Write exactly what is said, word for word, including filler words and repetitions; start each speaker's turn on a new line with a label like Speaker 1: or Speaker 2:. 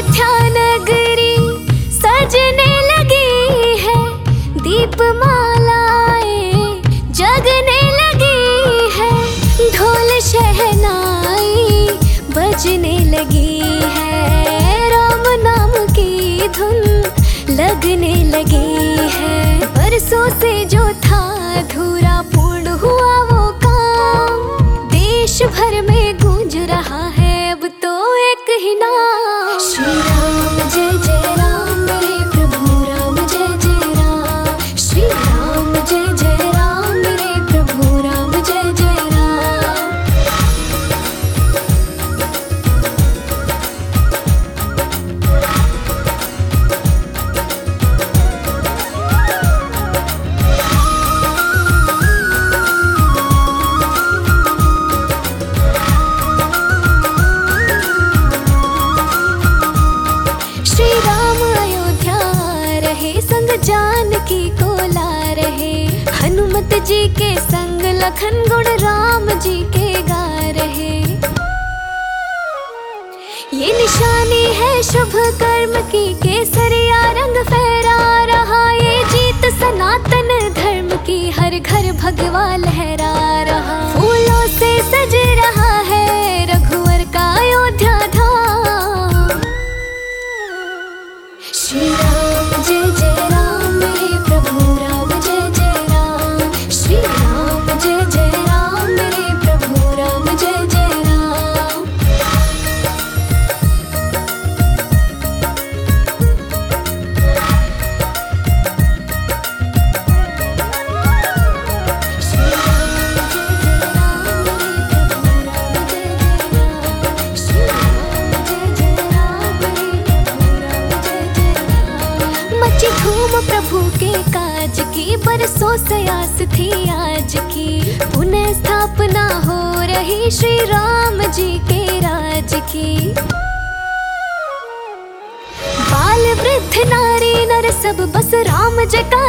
Speaker 1: अयोध्या नगरी सजने लगी है, दीपमालाएं जगने लगी है, ढोल शहनाई बजने लगी है, राम नाम की धुन लगने लगी है। बरसों से जो था अधूरा पूर्ण हुआ वो काम, देश भर में गूंज रहा है अब तो एक ही नाम। श्री राम जय जय राम मेरे प्रभु राम जय जय राम, श्री राम जय जय राम मेरे प्रभु राम जय जय राम। श्री राम अयोध्या रहे, संग जानकी को ला रहे, हनुमत जी के संग लखन गुण राम जी के गा रहे। ये निशानी है शुभ कर्म की, केसरिया रंग फहरा रहा, ये जीत सनातन धर्म की, हर घर भगवा लहरा रहा। फूलों से सज रहा है रघुवर का अयोध्या धाम। श्री राम जय जय राम मेरे प्रभु राम जय जय राम, श्री राम जय जय राम मेरे प्रभु राम जय जय राम। श्री राम जय जय राम मेरे प्रभु राम जय जय राम, श्री राम जय जय राम मेरे प्रभु राम जय जय राम। मची धूम प्रभु के काज की, बरसों से आस थी आज की, पुनः स्थापना हो रही श्री राम जी के राज की। बाल वृद्ध नारी नर सब बस राम जयकार